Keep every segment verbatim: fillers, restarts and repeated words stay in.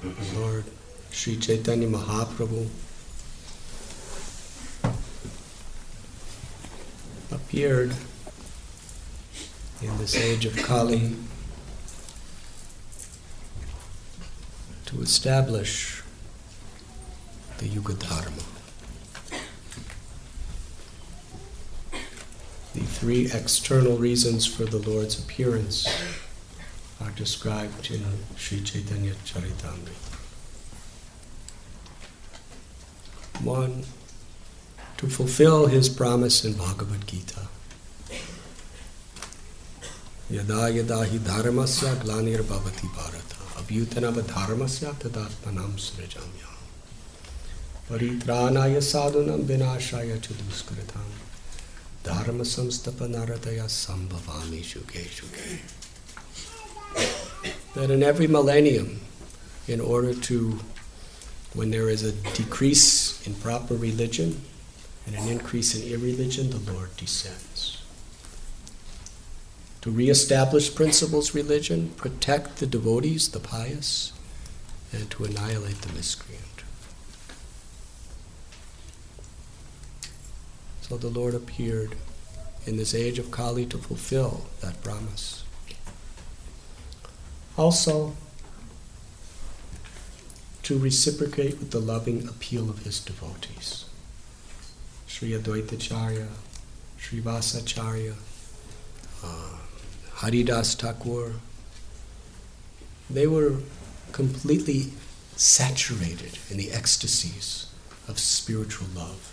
Lord Sri Chaitanya Mahaprabhu appeared in this age of Kali to establish the Yuga Dharma. The three external reasons for the Lord's appearance are described in Sri Chaitanya Charitamrita. One, to fulfill his promise in Bhagavad Gita. Yada yada hi dharmasya glanir bhavati bharata abhyutanava dharmasya tadatmanam srijamya paritranaya sadhunam vinashaya chaduskritam dharma samstapanaradaya sambhavami shuge shuge. That in every millennium, in order to, when there is a decrease in proper religion and an increase in irreligion, the Lord descends. To reestablish principles religion, protect the devotees, the pious, and to annihilate the miscreant. So the Lord appeared in this age of Kali to fulfill that promise. Also, to reciprocate with the loving appeal of his devotees. Sri Advaitacharya, Sri Vasacharya, uh, Haridas Thakur, they were completely saturated in the ecstasies of spiritual love.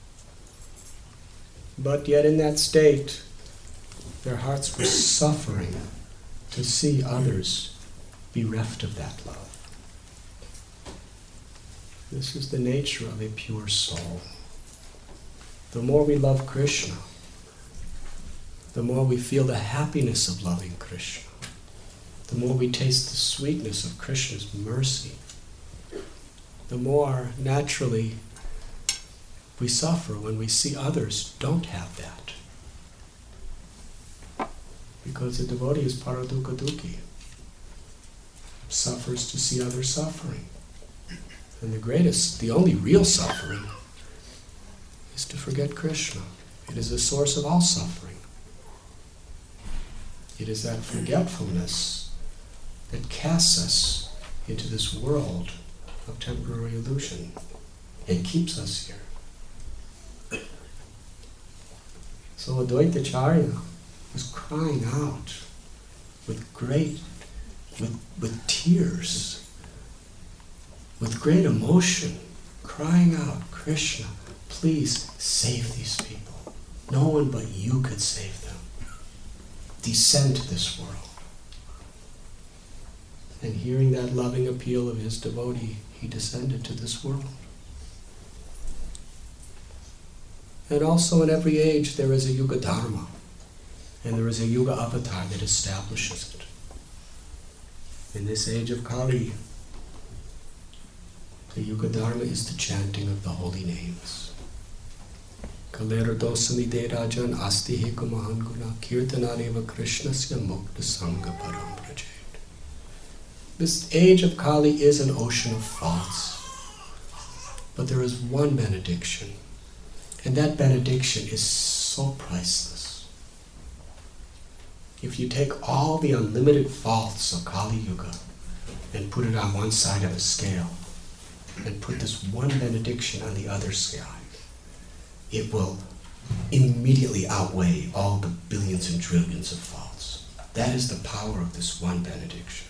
But yet in that state, their hearts were suffering to see others bereft of that love. This is the nature of a pure soul. The more we love Krishna, the more we feel the happiness of loving Krishna, the more we taste the sweetness of Krishna's mercy, the more naturally we suffer when we see others don't have that. Because the devotee is paradukha dukhi, suffers to see others suffering. And the greatest, the only real suffering is to forget Krishna. It is the source of all suffering. It is that forgetfulness that casts us into this world of temporary illusion. It keeps us here. So Advaitacharya was crying out with great, with, with tears, with great emotion, crying out, Krishna, please save these people. No one but you could save them. Descend to this world. And hearing that loving appeal of his devotee, he descended to this world. And also in every age there is a Yuga Dharma, and there is a Yuga Avatar that establishes it. In this age of Kali, the Yuga Dharma is the chanting of the holy names. Kalera dosami de rajan asti heko mahanguna kirtanareva krishnasya mukta sangha param prajet. This age of Kali is an ocean of faults, but there is one benediction, and that benediction is so priceless. If you take all the unlimited faults of Kali Yuga and put it on one side of a scale, and put this one benediction on the other side, it will immediately outweigh all the billions and trillions of faults. That is the power of this one benediction.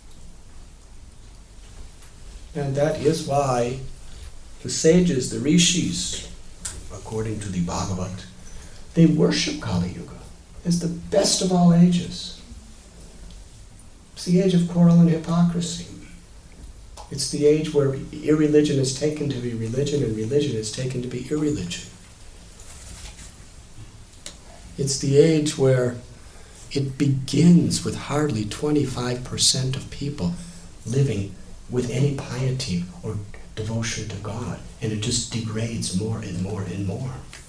And that is why the sages, the rishis, according to the Bhagavat, they worship Kali Yuga as the best of all ages. It's the age of quarrel and hypocrisy. It's the age where irreligion is taken to be religion and religion is taken to be irreligion. It's the age where it begins with hardly twenty-five percent of people living with any piety or devotion to God, and it just degrades more and more and more.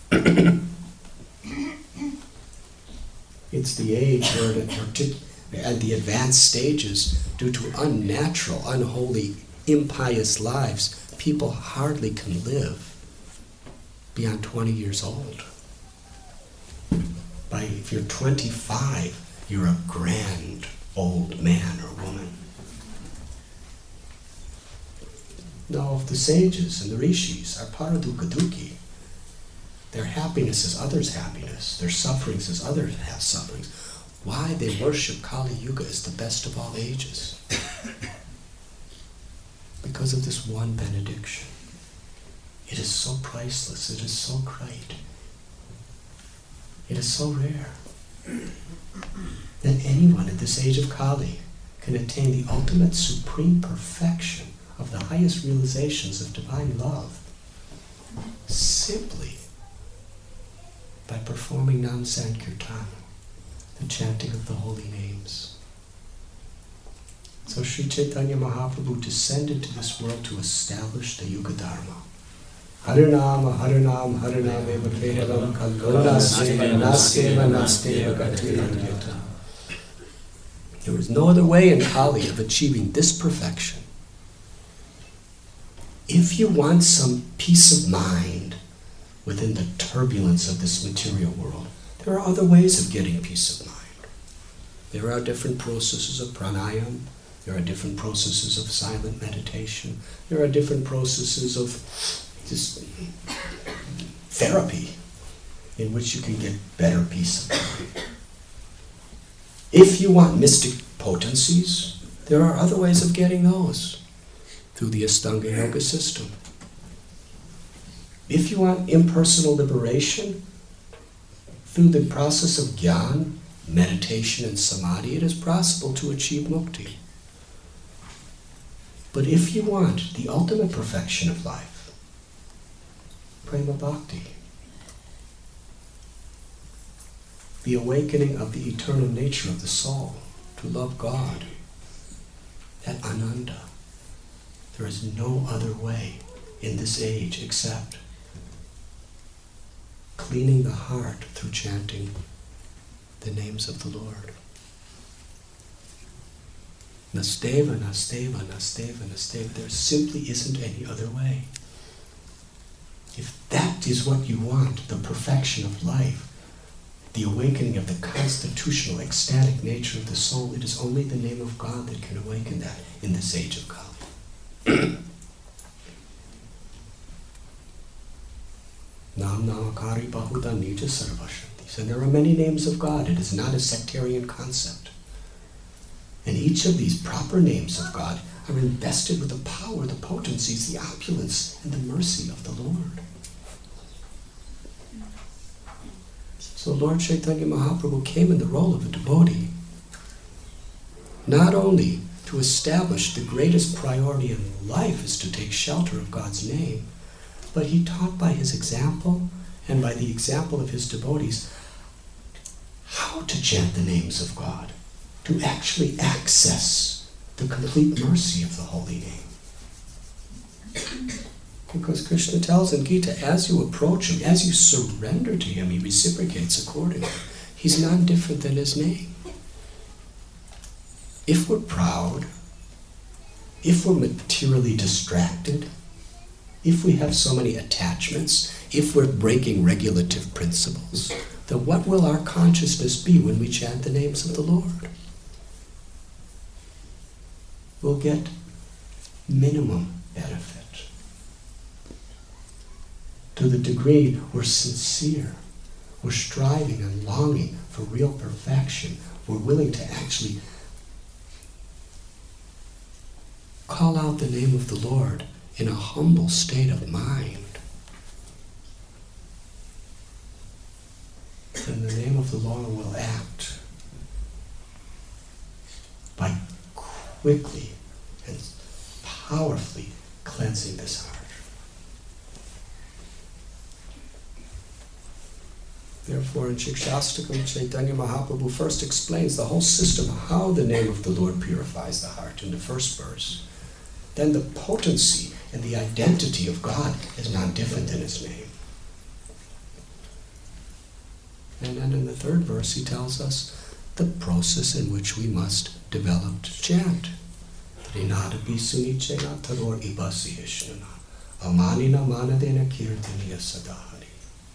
It's the age where, at the advanced stages, due to unnatural, unholy impious lives, people hardly can live beyond twenty years old. By, if you're twenty-five, you're a grand old man or woman. Now, if the sages and the rishis are paradukkha-dukkhi, their happiness is others' happiness, their sufferings is others' have sufferings, why they worship Kali Yuga as the best of all ages? Because of this one benediction. It is so priceless, it is so great, it is so rare that anyone at this age of Kali can attain the ultimate supreme perfection of the highest realizations of divine love simply by performing Nam Sankirtan, the chanting of the holy names. So Sri Chaitanya Mahaprabhu descended to this world to establish the Yuga Dharma. Harinama, Harinam, Harinam eva kevalam kalona seva naseva nasteva gatiranyata. There is no other way in Kali of achieving this perfection. If you want some peace of mind within the turbulence of this material world, there are other ways of getting peace of mind. There are different processes of pranayama, there are different processes of silent meditation, there are different processes of just therapy in which you can get better peace of mind. If you want mystic potencies, there are other ways of getting those through the Astanga Yoga system. If you want impersonal liberation, through the process of jnana, meditation and samadhi, it is possible to achieve mukti. But if you want the ultimate perfection of life, prema bhakti, the awakening of the eternal nature of the soul, to love God, that ananda, there is no other way in this age except cleaning the heart through chanting the names of the Lord. Nasteva, Nasteva, Nasteva, Nasteva. There simply isn't any other way. If that is what you want, the perfection of life, the awakening of the constitutional, ecstatic nature of the soul, it is only the name of God that can awaken that in this age of Kali. Nam Namakari Bahuda Nija Sarvashanti. And there are many names of God. It is not a sectarian concept. And each of these proper names of God are invested with the power, the potencies, the opulence, and the mercy of the Lord. So Lord Chaitanya Mahaprabhu came in the role of a devotee, not only to establish the greatest priority in life is to take shelter of God's name, but he taught by his example and by the example of his devotees how to chant the names of God, to actually access the complete mercy of the holy name. Because Krishna tells in Gita, as you approach him, as you surrender to him, he reciprocates accordingly. He's none different than his name. If we're proud, if we're materially distracted, if we have so many attachments, if we're breaking regulative principles, then what will our consciousness be when we chant the names of the Lord? We'll get minimum benefit. To the degree we're sincere, we're striving and longing for real perfection, we're willing to actually call out the name of the Lord in a humble state of mind, then the name of the Lord will act by quickly and powerfully cleansing this heart. Therefore, in Shikshastakam, Chaitanya Mahaprabhu first explains the whole system of how the name of the Lord purifies the heart in the first verse. Then the potency and the identity of God is not different than his name. And then in the third verse he tells us the process in which we must develop to chant. The Rinadapi sunichena tador ibasi ishnana. Amanina manadena kirtaniya sadahari.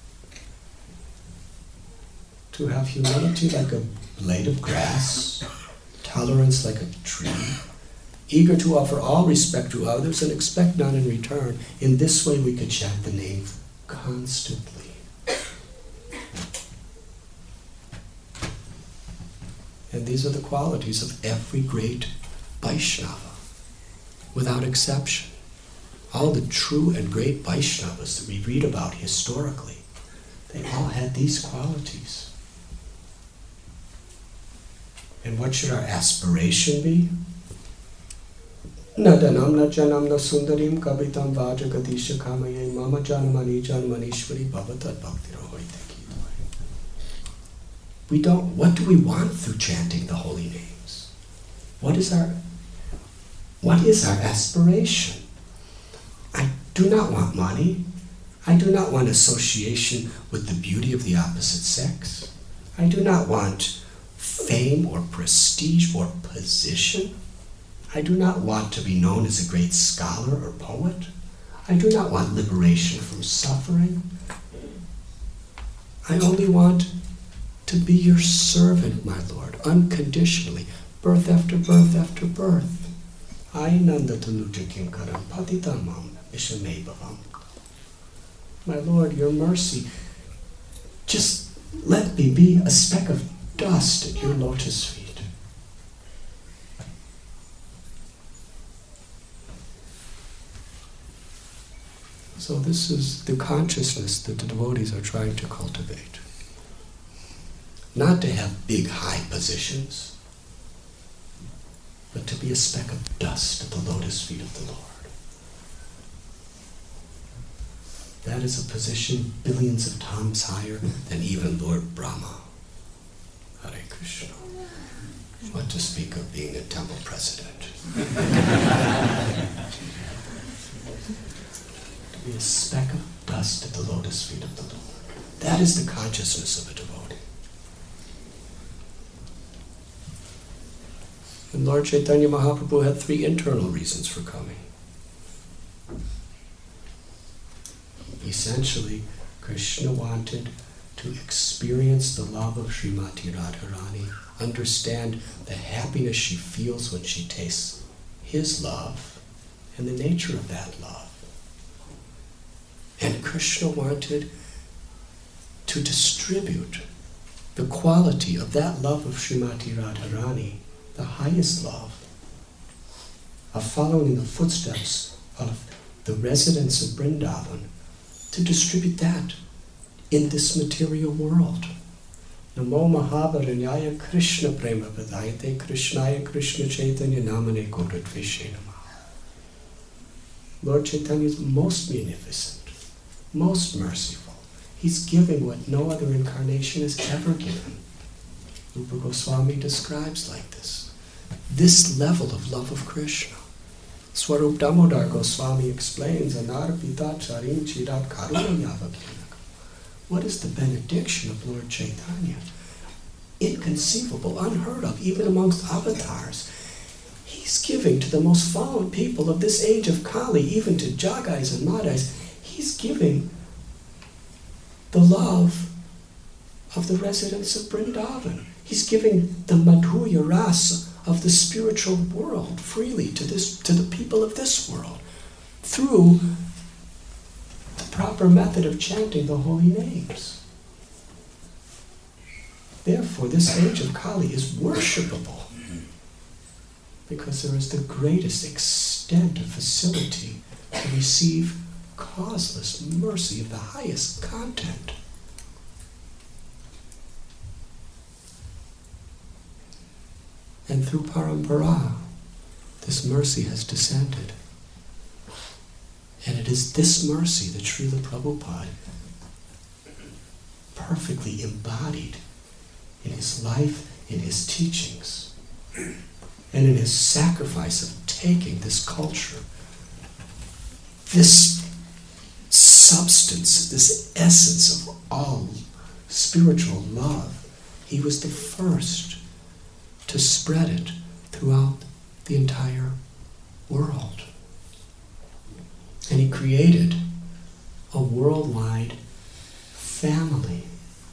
To have humility like a blade of grass, tolerance like a tree, eager to offer all respect to others and expect none in return. In this way we could chant the name constantly. And these are the qualities of every great Vaishnava, without exception. All the true and great Vaishnavas that we read about historically, they all had these qualities. And what should our aspiration be? Nadanam na janam na sundarim kavitam vajagadisha kamaye mama janmani janmanishvari bhavatad bhaktirohoite kitoi. We don't, what do we want through chanting the holy names? What is our, what is our aspiration? I do not want money. I do not want association with the beauty of the opposite sex. I do not want fame or prestige or position. I do not want to be known as a great scholar or poet. I do not want liberation from suffering. I only want to be your servant, my Lord, unconditionally, birth after birth after birth. Ainanda tanuja kinkaram patitamam ishamebavam. My Lord, your mercy, just let me be a speck of dust at your lotus feet. So this is the consciousness that the devotees are trying to cultivate. Not to have big, high positions, but to be a speck of dust at the lotus feet of the Lord. That is a position billions of times higher than even Lord Brahma. Hare Krishna. What to speak of being a temple president. To be a speck of dust at the lotus feet of the Lord. That is the consciousness of a devotee. And Lord Chaitanya Mahaprabhu had three internal reasons for coming. Essentially, Krishna wanted to experience the love of Srimati Radharani, understand the happiness she feels when she tastes his love, and the nature of that love. And Krishna wanted to distribute the quality of that love of Srimati Radharani, the highest love, of following in the footsteps of the residents of Vrindavan, to distribute that in this material world. Namo Mahabharanyaya Krishna Prema Padayate Krishnaya Krishna Chaitanya Namane Kodradvishe Namaha. Lord Chaitanya is most munificent, most merciful. He's giving what no other incarnation has ever given. Rupa Goswami describes like this, this level of love of Krishna. Swarup Damodar Goswami explains, Anarpita Charim Chirat Karuna Yavakyanaka. What is the benediction of Lord Chaitanya? Inconceivable, unheard of, even amongst avatars. He's giving to the most fallen people of this age of Kali, even to Jagais and Madhais, he's giving the love of the residents of Vrindavan. He's giving the Madhurya Rasa of the spiritual world freely to this, to the people of this world through the proper method of chanting the holy names. Therefore, this age of Kali is worshipable because there is the greatest extent of facility to receive causeless mercy of the highest content. And through Parampara, this mercy has descended. And it is this mercy that Srila Prabhupada perfectly embodied in his life, in his teachings, and in his sacrifice of taking this culture, this substance, this essence of all spiritual love. He was the first to spread it throughout the entire world. And he created a worldwide family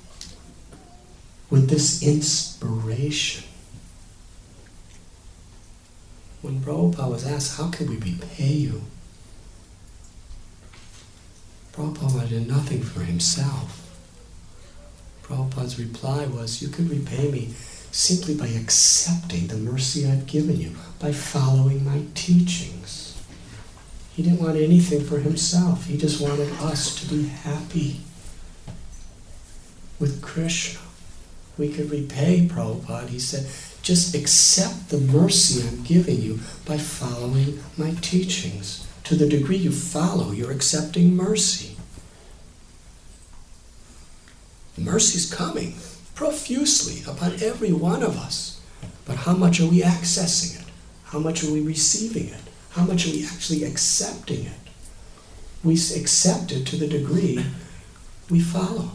with this inspiration. When Prabhupada was asked, how can we repay you? Prabhupada did nothing for himself. Prabhupada's reply was, you can repay me simply by accepting the mercy I've given you, by following my teachings. He didn't want anything for himself. He just wanted us to be happy with Krishna. We could repay Prabhupada. He said, just accept the mercy I'm giving you by following my teachings. To the degree you follow, you're accepting mercy. Mercy's coming profusely upon every one of us. But how much are we accessing it? How much are we receiving it? How much are we actually accepting it? We accept it to the degree we follow.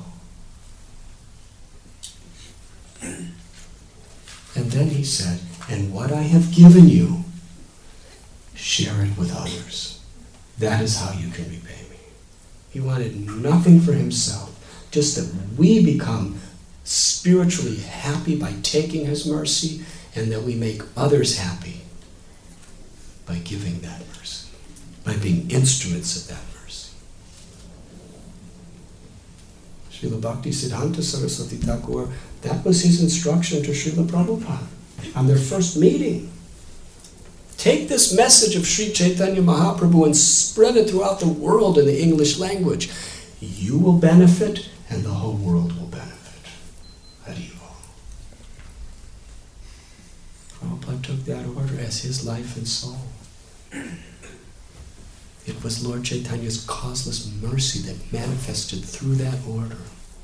And then he said, and what I have given you, share it with others. That is how you can repay me. He wanted nothing for himself, just that we become spiritually happy by taking his mercy, and that we make others happy by giving that mercy, by being instruments of that mercy. Srila Bhaktisiddhanta Saraswati Thakur, that was his instruction to Srila Prabhupada on their first meeting. Take this message of Sri Chaitanya Mahaprabhu and spread it throughout the world in the English language. You will benefit, and the whole world will benefit. Haribo. Prabhupada took that order as his life and soul. It was Lord Chaitanya's causeless mercy that manifested through that order.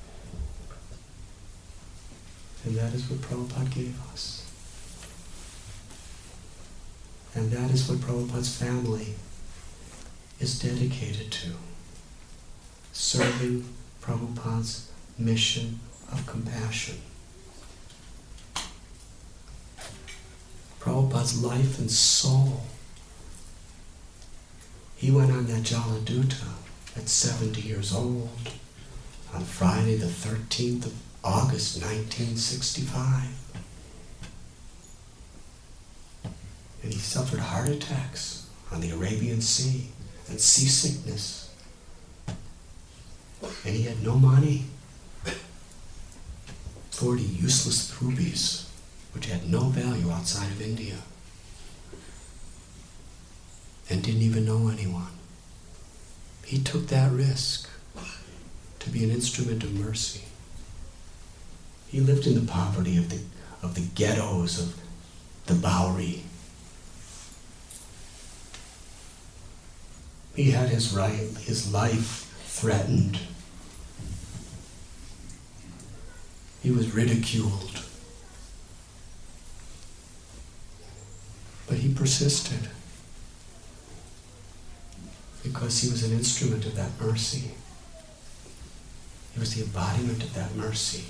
And that is what Prabhupada gave us. And that is what Prabhupada's family is dedicated to. Serving Prabhupada's mission of compassion. Prabhupada's life and soul. He went on that Jaladuta at seventy years old on Friday the thirteenth of August nineteen sixty-five. And he suffered heart attacks on the Arabian Sea and seasickness. And he had no money. Forty useless rupees, which had no value outside of India. And didn't even know anyone. He took that risk to be an instrument of mercy. He lived in the poverty of the of the ghettos of the Bowery. He had his right, his life threatened. He was ridiculed. But he persisted because he was an instrument of that mercy. He was the embodiment of that mercy.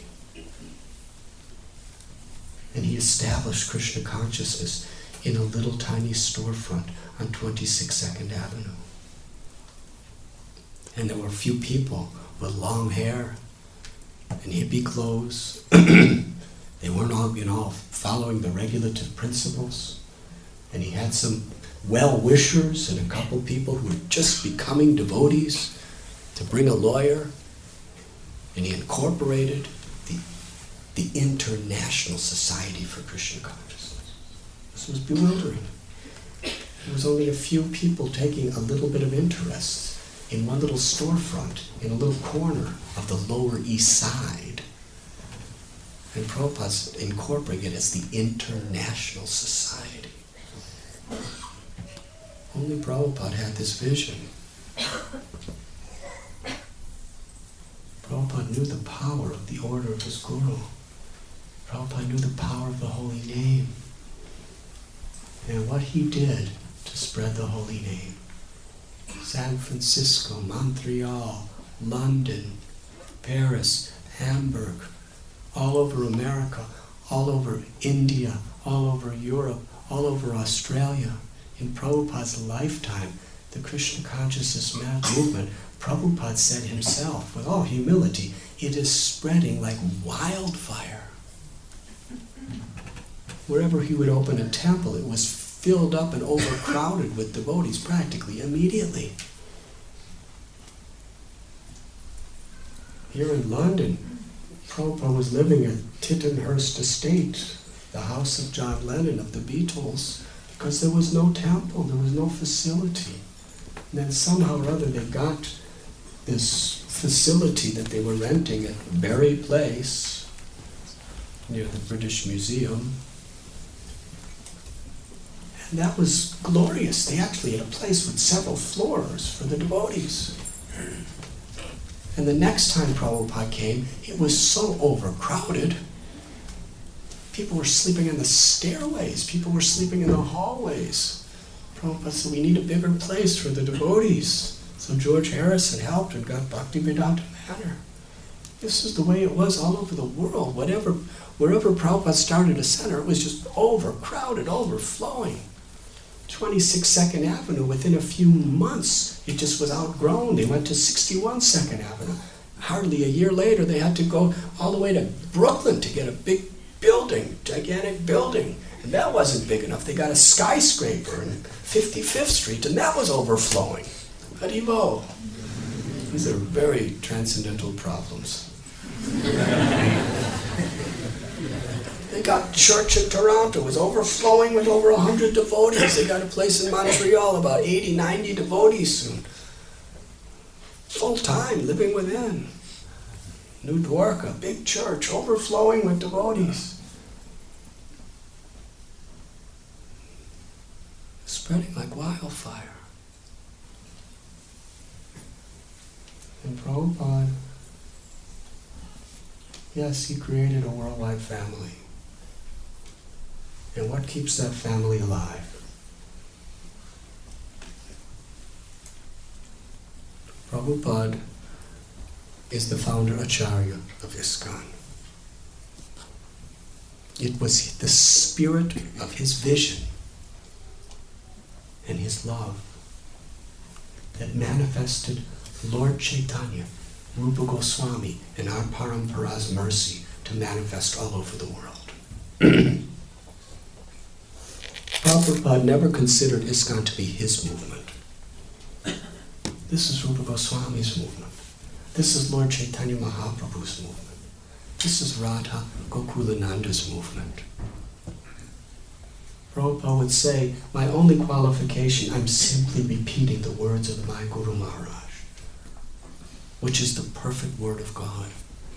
And he established Krishna consciousness in a little tiny storefront on twenty-six Second Avenue. And there were a few people with long hair and hippie clothes. They weren't all, you know, following the regulative principles. And he had some well-wishers and a couple people who were just becoming devotees to bring a lawyer. And he incorporated the, the International Society for Krishna Consciousness. This was bewildering. There was only a few people taking a little bit of interest in one little storefront, in a little corner of the Lower East Side. And Prabhupada's incorporating it as the International Society. Only Prabhupada had this vision. Prabhupada knew the power of the order of his Guru. Prabhupada knew the power of the holy name. And what he did to spread the holy name. San Francisco, Montreal, London, Paris, Hamburg, all over America, all over India, all over Europe, all over Australia, In Prabhupada's lifetime, the Krishna consciousness movement, Prabhupada said himself, with all humility, it is spreading like wildfire. Wherever he would open a temple, it was filled up and overcrowded with devotees practically immediately. Here in London, Prabhupada was living at Tittenhurst Estate, the house of John Lennon of the Beatles, because there was no temple, there was no facility. And then somehow or other they got this facility that they were renting at Berry Place, near the British Museum. And that was glorious. They actually had a place with several floors for the devotees. And the next time Prabhupada came, it was so overcrowded. People were sleeping in the stairways. People were sleeping in the hallways. Prabhupada said, we need a bigger place for the devotees. So George Harrison helped and got Bhaktivedanta Manor. This is the way it was all over the world. Whatever, wherever Prabhupada started a center, it was just overcrowded, overflowing. twenty-six Second Avenue, within a few months, it just was outgrown. They went to sixty-one Second Avenue. Hardly a year later, they had to go all the way to Brooklyn to get a big building, gigantic building. And that wasn't big enough. They got a skyscraper in fifty-fifth Street, and that was overflowing. Haribo. These are very transcendental problems. They got church in Toronto. It was overflowing with over one hundred devotees. They got a place in Montreal, about eighty, ninety devotees soon. Full time, living within. New Dwarka, big church, overflowing with devotees. Spreading like wildfire. And Prabhupada, yes, he created a worldwide family. And what keeps that family alive? Prabhupada is the founder Acharya of ISKCON. It was the spirit of his vision and his love that manifested Lord Chaitanya, Rupa Goswami, and our Parampara's mercy to manifest all over the world. Prabhupada never considered ISKCON to be his movement. This is Rupa Goswami's movement. This is Lord Chaitanya Mahaprabhu's movement. This is Radha Gokulananda's movement. Prabhupada would say, my only qualification, I'm simply repeating the words of my Guru Maharaj, which is the perfect word of God.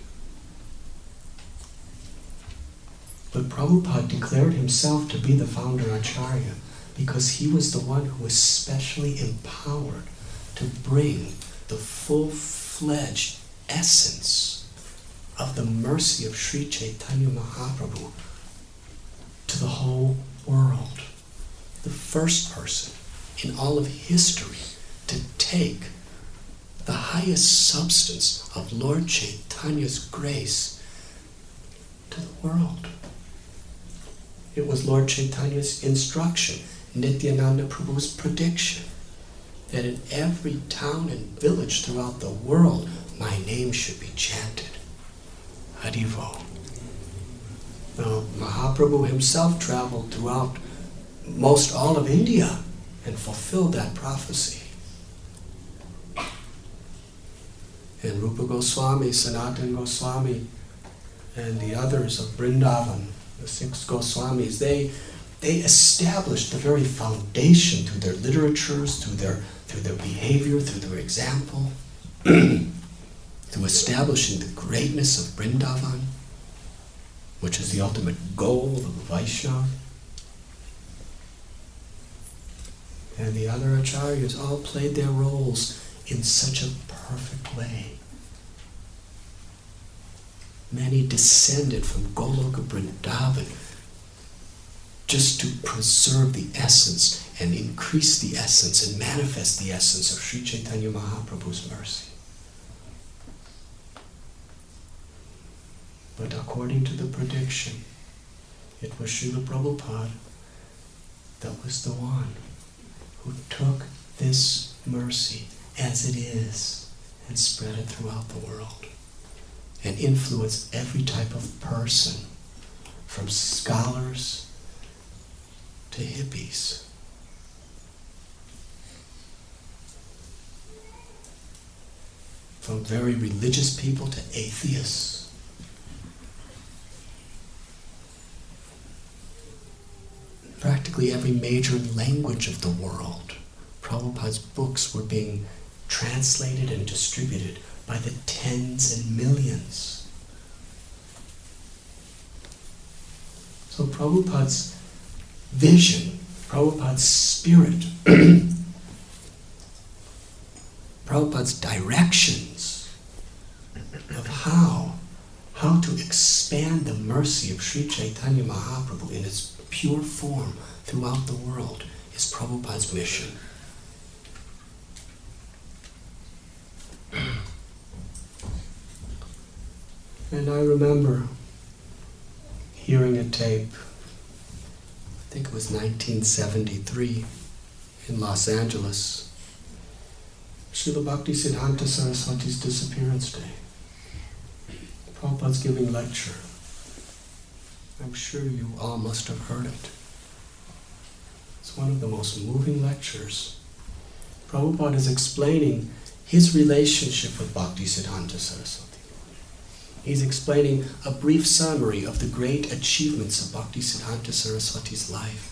But Prabhupada declared himself to be the founder Acharya because he was the one who was specially empowered to bring the full-fledged essence of the mercy of Sri Chaitanya Mahaprabhu to the whole world. The first person in all of history to take the highest substance of Lord Chaitanya's grace to the world. It was Lord Chaitanya's instruction, Nityananda Prabhu's prediction, that in every town and village throughout the world, my name should be chanted. Haribo. Now, Mahaprabhu himself traveled throughout most all of India and fulfilled that prophecy. And Rupa Goswami, Sanatana Goswami, and the others of Vrindavan, the six Goswamis, they they established the very foundation through their literatures, through their through their behavior, through their example, through establishing the greatness of Vrindavan, which is the ultimate goal of the Vaishnava. And the other acharyas all played their roles in such a perfect way. Many descended from Goloka Vrindavan just to preserve the essence and increase the essence and manifest the essence of Sri Chaitanya Mahaprabhu's mercy. But according to the prediction, it was Srila Prabhupada that was the one who took this mercy as it is and spread it throughout the world and influenced every type of person, from scholars to hippies. From very religious people to atheists. Practically every major language of the world, Prabhupada's books were being translated and distributed by the tens and millions. So Prabhupada's vision, Prabhupada's spirit, Prabhupada's directions of how, how to expand the mercy of Sri Chaitanya Mahaprabhu in its pure form throughout the world is Prabhupada's mission. And I remember hearing a tape, I think it was nineteen seventy-three, in Los Angeles, Srila Bhaktisiddhanta Saraswati's disappearance day. Prabhupada's giving a lecture. I'm sure you all must have heard it. It's one of the most moving lectures. Prabhupada is explaining his relationship with Bhaktisiddhanta Saraswati. He's explaining a brief summary of the great achievements of Bhaktisiddhanta Saraswati's life.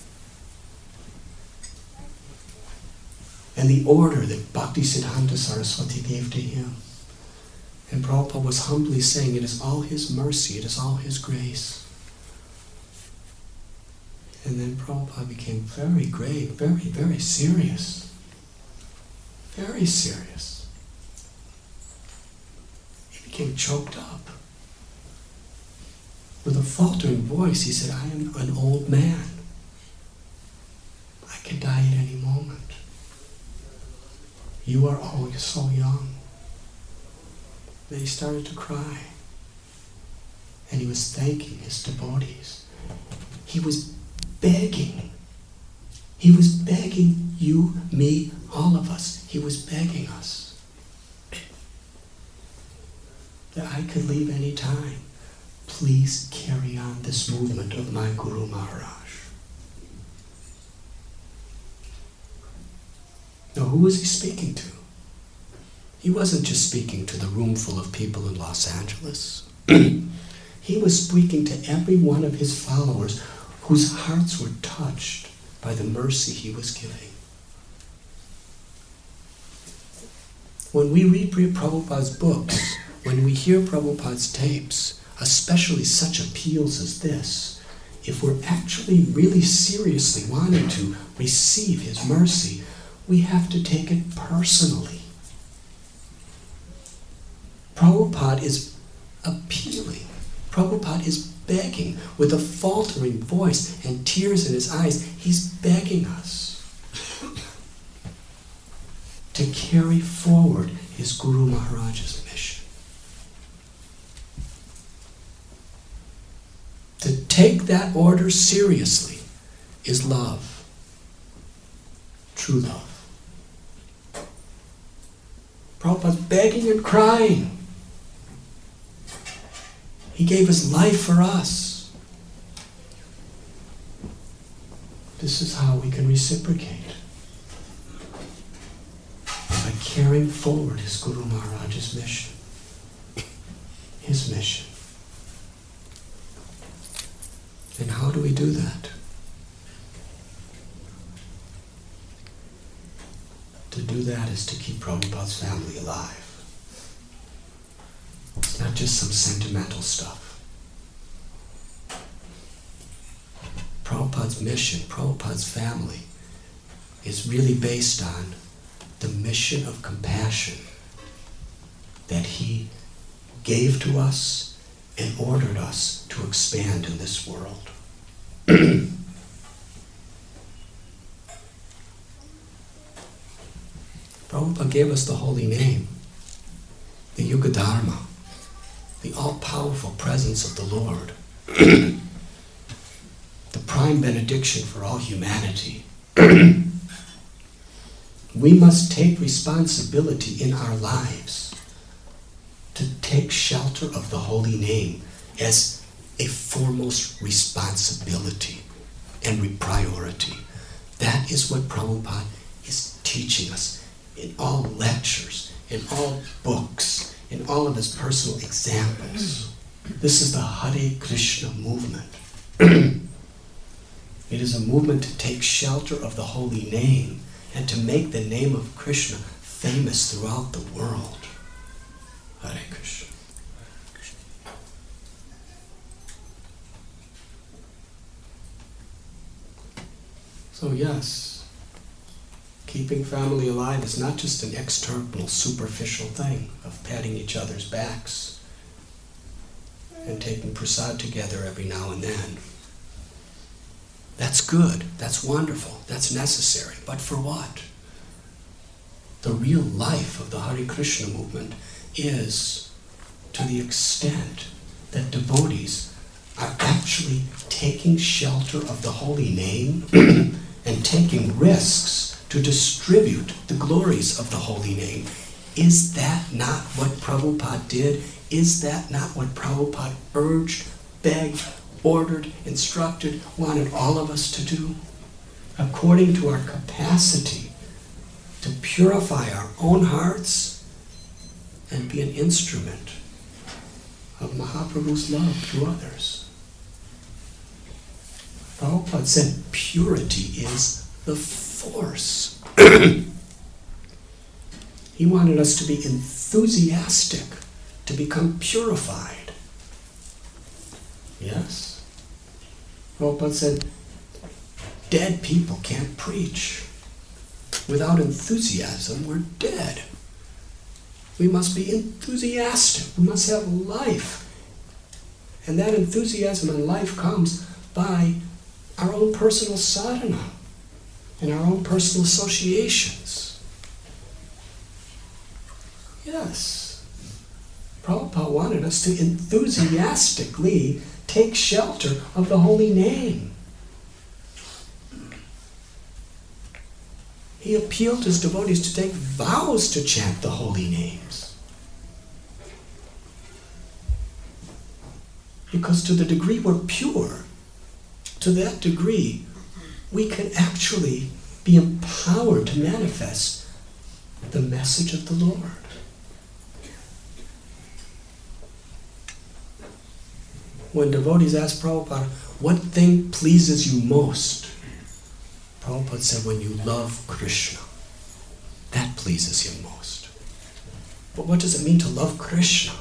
And the order that Bhaktisiddhanta Saraswati gave to him. And Prabhupada was humbly saying, it is all his mercy, it is all his grace. And then Prabhupada became very grave, very, very serious. Very serious. He became choked up. With a faltering voice, he said, I am an old man. I can die at any moment. You are always so young. Then he started to cry. And he was thanking his devotees. He was begging. He was begging you, me, all of us. He was begging us that I could leave any time. Please carry on this movement of my Guru Maharaj. Now, who was he speaking to? He wasn't just speaking to the room full of people in Los Angeles. He was speaking to every one of his followers whose hearts were touched by the mercy he was giving. When we read Prabhupada's books, when we hear Prabhupada's tapes, especially such appeals as this, if we're actually really seriously wanting to receive his mercy, we have to take it personally. Prabhupada is appealing. Prabhupada is begging with a faltering voice and tears in his eyes. He's begging us to carry forward his Guru Maharaj's mission. To take that order seriously is love, true love. Prabhupada's begging and crying. He gave his life for us. This is how we can reciprocate. By carrying forward his Guru Maharaj's mission. His mission. And how do we do that? To do that is to keep Prabhupada's family alive. It's not just some sentimental stuff. Prabhupada's mission, Prabhupada's family, is really based on the mission of compassion that he gave to us and ordered us to expand in this world. Prabhupada gave us the holy name, the Yuga Dharma, the all-powerful presence of the Lord, the prime benediction for all humanity. we must take responsibility in our lives to take shelter of the holy name as a foremost responsibility and priority. That is what Prabhupada is teaching us in all lectures, in all books, in all of his personal examples. This is the Hare Krishna movement. It is a movement to take shelter of the holy name and to make the name of Krishna famous throughout the world. Hare Krishna. So yes, keeping family alive is not just an external, superficial thing of patting each other's backs and taking prasad together every now and then. That's good, that's wonderful, that's necessary, but for what? The real life of the Hare Krishna movement is to the extent that devotees are actually taking shelter of the holy name and taking risks to distribute the glories of the holy name. Is that not what Prabhupada did? Is that not what Prabhupada urged, begged, ordered, instructed, wanted all of us to do? According to our capacity to purify our own hearts and be an instrument of Mahaprabhu's love to others. Prabhupada said purity is the force. He wanted us to be enthusiastic, to become purified. Yes? Prabhupada said, dead people can't preach. Without enthusiasm, we're dead. We must be enthusiastic. We must have life. And that enthusiasm and life comes by our own personal sadhana and our own personal associations. Yes. Prabhupada wanted us to enthusiastically take shelter of the holy name. He appealed to his devotees to take vows to chant the holy names. Because to the degree we're pure, to that degree, we can actually be empowered to manifest the message of the Lord. When devotees ask Prabhupada, what thing pleases you most? Prabhupada said, when you love Krishna, that pleases him most. But what does it mean to love Krishna?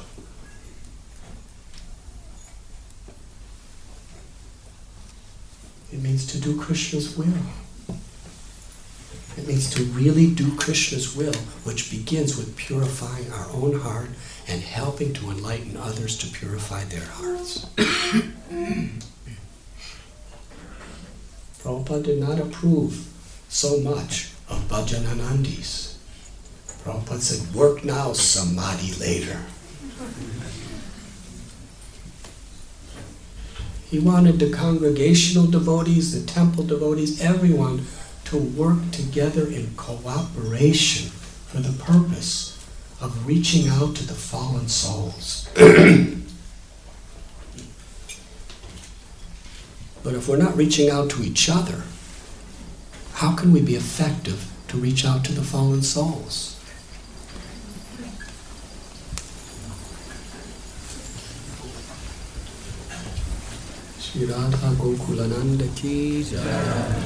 It means to do Krishna's will. It means to really do Krishna's will, which begins with purifying our own heart and helping to enlighten others to purify their hearts. Prabhupada did not approve so much of bhajananandis. Prabhupada said, work now, samadhi later. He wanted the congregational devotees, the temple devotees, everyone to work together in cooperation for the purpose of reaching out to the fallen souls. But if we're not reaching out to each other, how can we be effective to reach out to the fallen souls? Shri Radha Gokulananda ki jai.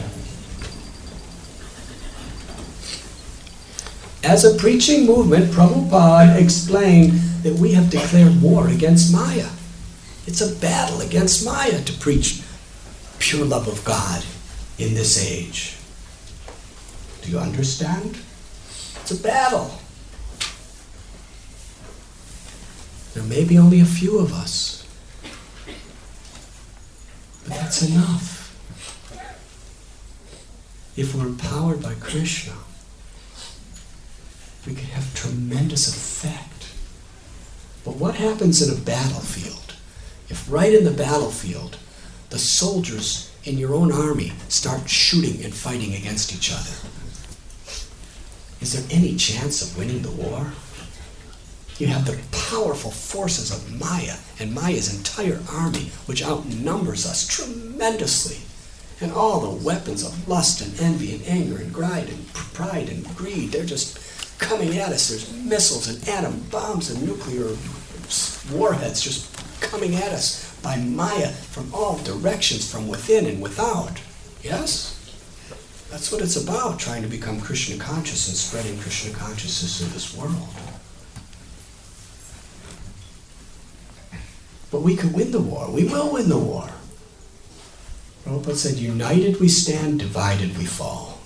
As a preaching movement, Prabhupada explained that we have declared war against Maya. It's a battle against Maya to preach pure love of God in this age. Do you understand? It's a battle. There may be only a few of us, but that's enough. If we're empowered by Krishna, we can have tremendous effect. But what happens in a battlefield? If right in the battlefield, the soldiers in your own army start shooting and fighting against each other, Is there any chance of winning the war? You have the powerful forces of Maya and Maya's entire army, which outnumbers us tremendously. And all the weapons of lust and envy and anger and pride and pride and greed, they're just coming at us. There's missiles and atom bombs and nuclear warheads just coming at us by Maya from all directions, from within and without. Yes? That's what it's about, trying to become Krishna conscious and spreading Krishna consciousness in this world. But we could win the war. We will win the war. Prabhupada said, united we stand, divided we fall.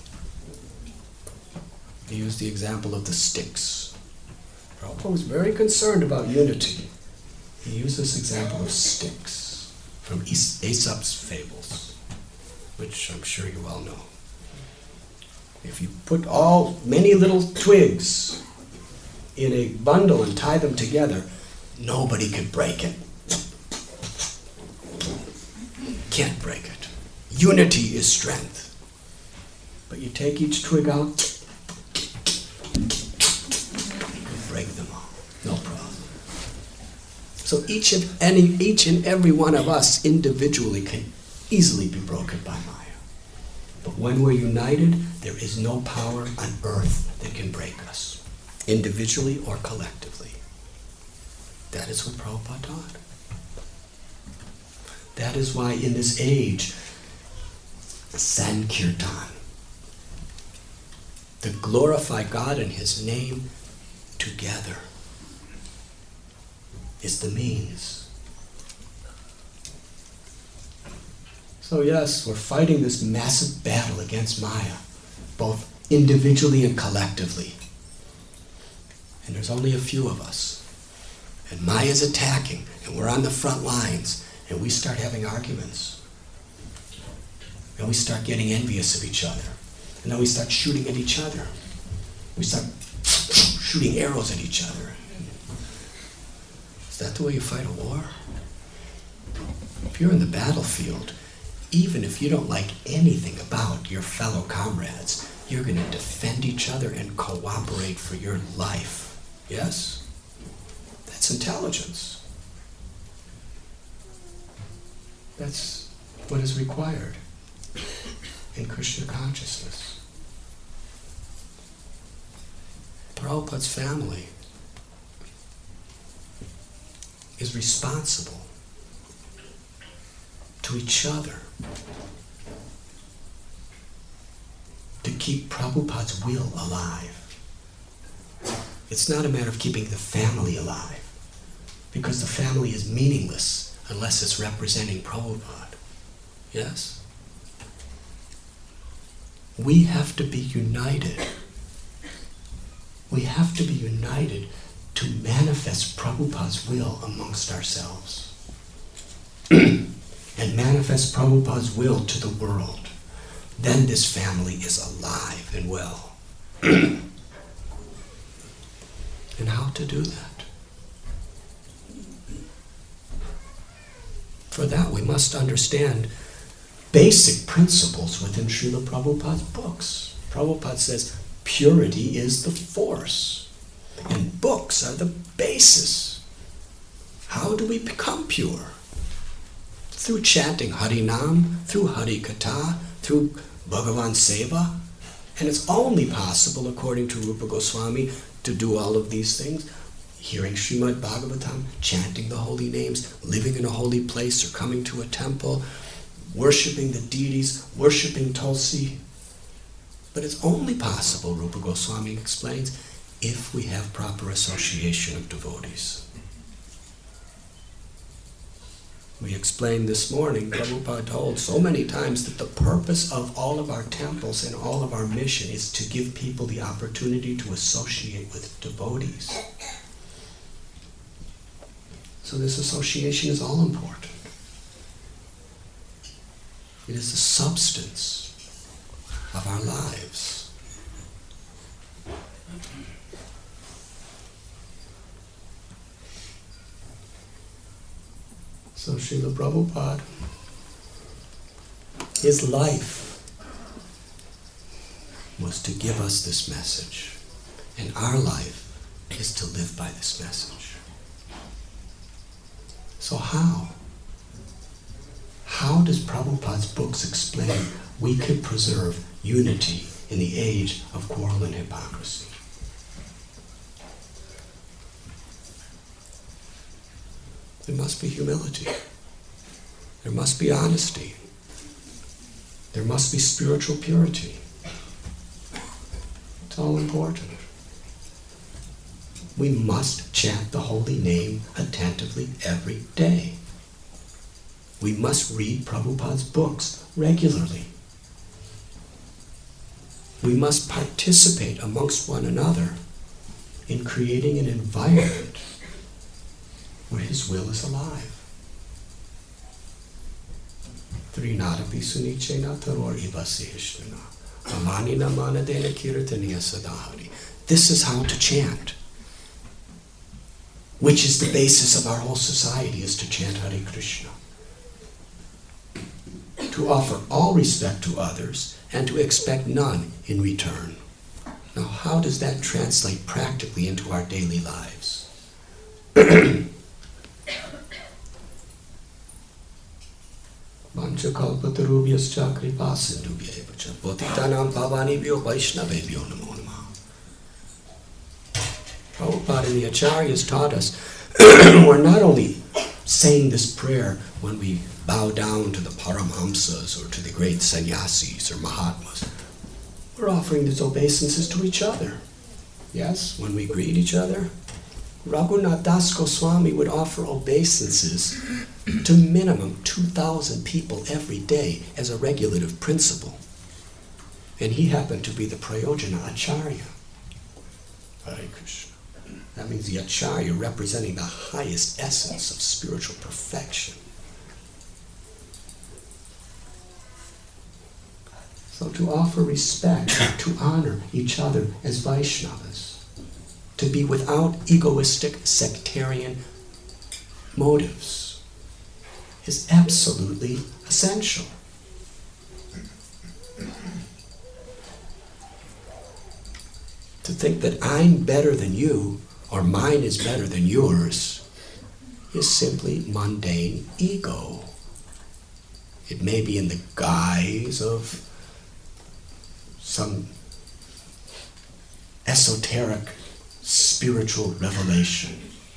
He used the example of the sticks. Prabhupada was very concerned about unity. He used this example of sticks from Aesop's fables, which I'm sure you all know. If you put all many little twigs in a bundle and tie them together, nobody could break it. Can't break it. Unity is strength. But you take each twig out, break them all. No problem. So each of any each and every one of us individually can easily be broken by Maya. But when we're united, there is no power on earth that can break us, individually or collectively. That is what Prabhupada taught. That is why in this age, Sankirtan, to glorify God and His name together, is the means. So yes, we're fighting this massive battle against Maya, both individually and collectively. And there's only a few of us. And Maya's attacking, and we're on the front lines, and we start having arguments. And we start getting envious of each other. And then we start shooting at each other. We start shooting arrows at each other. Is that the way you fight a war? If you're in the battlefield, even if you don't like anything about your fellow comrades, you're going to defend each other and cooperate for your life. Yes? That's intelligence. That's what is required in Krishna consciousness. Prabhupada's family is responsible to each other to keep Prabhupada's will alive. It's not a matter of keeping the family alive, because the family is meaningless unless it's representing Prabhupada. Yes? We have to be united. We have to be united to manifest Prabhupada's will amongst ourselves. And manifest Prabhupada's will to the world. Then this family is alive and well. And how to do that? For that, we must understand basic principles within Srila Prabhupada's books. Prabhupada says, purity is the force, and books are the basis. How do we become pure? Through chanting Harinam, through Harikatha, through Bhagavan Seva. And it's only possible, according to Rupa Goswami, to do all of these things. Hearing Srimad Bhagavatam, chanting the holy names, living in a holy place or coming to a temple, worshipping the deities, worshipping Tulsi. But it's only possible, Rupa Goswami explains, if we have proper association of devotees. We explained this morning, Prabhupada told so many times that the purpose of all of our temples and all of our mission is to give people the opportunity to associate with devotees. So this association is all important. It is the substance of our lives. So Srila Prabhupada, his life was to give us this message. And our life is to live by this message. So how? How does Prabhupada's books explain we can preserve unity in the age of quarrel and hypocrisy? There must be humility. There must be honesty. There must be spiritual purity. It's all important. We must chant the holy name attentively every day. We must read Prabhupada's books regularly. We must participate amongst one another in creating an environment where his will is alive. Trinadapi sunichena taror ivasihishna. Amanina manadena kirtaniya sadahari. This is how to chant. Which is the basis of our whole society, is to chant Hare Krishna. To offer all respect to others and to expect none in return. Now, how does that translate practically into our daily lives? Manchakalpatarubhyascha kripasindubhyevacha bhotitanam pavanibhyo vaishnavebhyo namo namaha. Prabhupada and the Acharyas taught us we're not only saying this prayer when we bow down to the Paramhamsas or to the great sannyasis or Mahatmas. We're offering these obeisances to each other. Yes, when we greet each other. Raghunath Das Goswami would offer obeisances to minimum two thousand people every day as a regulative principle. And he happened to be the Prayojana Acharya. Hare Krishna. That means the Acharya representing the highest essence of spiritual perfection. So to offer respect, to honor each other as Vaishnavas, to be without egoistic sectarian motives is absolutely essential. To think that I'm better than you or mine is better than yours is simply mundane ego. It may be in the guise of some esoteric spiritual revelation.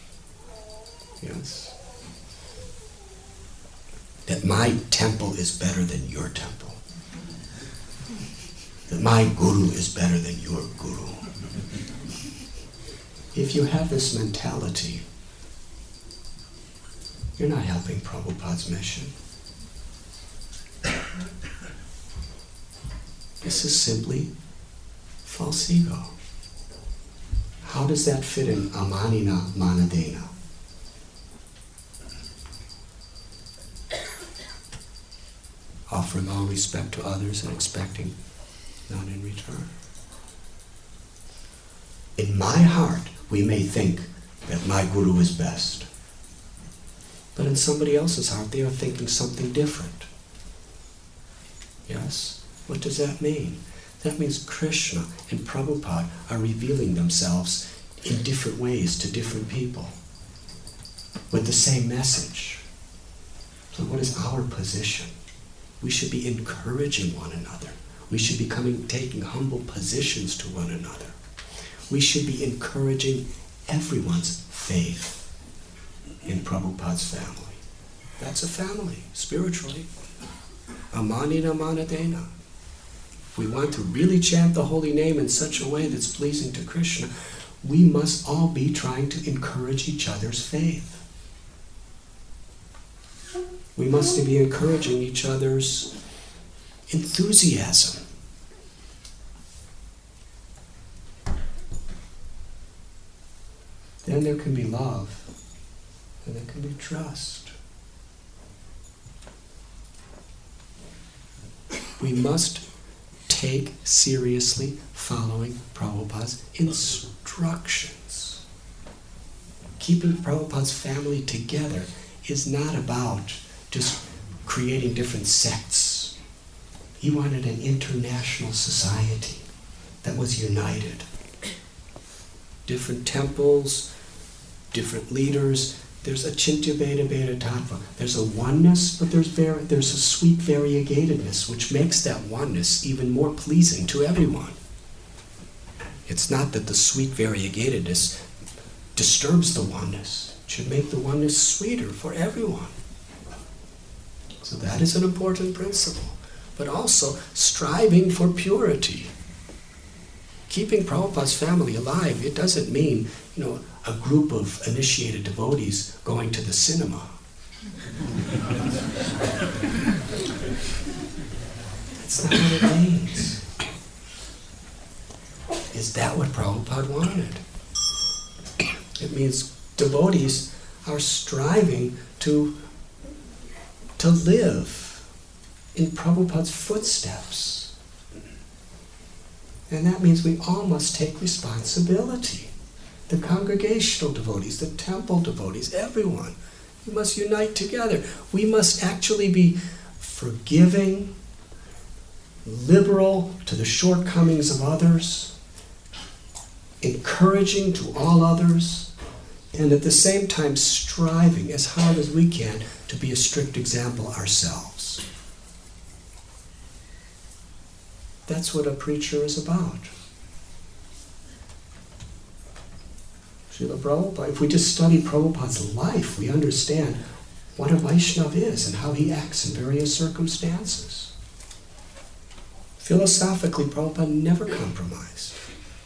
Yes. That my temple is better than your temple. That my guru is better than your guru. If you have this mentality, you're not helping Prabhupada's mission. This is simply false ego. How does that fit in Amanina Manadena? Offering all respect to others and expecting none in return. In my heart, we may think that my guru is best. But in somebody else's heart, they are thinking something different. Yes? What does that mean? That means Krishna and Prabhupada are revealing themselves in different ways to different people with the same message. So what is our position? We should be encouraging one another. We should be coming, taking humble positions to one another. We should be encouraging everyone's faith in Prabhupada's family. That's a family, spiritually. Amanina Manadena. If we want to really chant the holy name in such a way that's pleasing to Krishna, we must all be trying to encourage each other's faith. We must be encouraging each other's enthusiasm. Then there can be love, and there can be trust. We must take seriously following Prabhupada's instructions. Keeping Prabhupada's family together is not about just creating different sects. He wanted an international society that was united. different temples, different leaders. There's Achintya Bheda Bheda Tattva. There's a oneness, but there's var- there's a sweet variegatedness, which makes that oneness even more pleasing to everyone. It's not that the sweet variegatedness disturbs the oneness. It should make the oneness sweeter for everyone. So that is an important principle. But also striving for purity. Keeping Prabhupada's family alive, it doesn't mean, you know, a group of initiated devotees going to the cinema. That's not what it means. Is that what Prabhupada wanted? It means devotees are striving to, to live in Prabhupada's footsteps. And that means we all must take responsibility. The congregational devotees, the temple devotees, everyone. We must unite together. We must actually be forgiving, liberal to the shortcomings of others, encouraging to all others, and at the same time striving as hard as we can to be a strict example ourselves. That's what a preacher is about. Srila Prabhupada, if we just study Prabhupada's life, we understand what a Vaishnava is and how he acts in various circumstances. Philosophically, Prabhupada never compromised.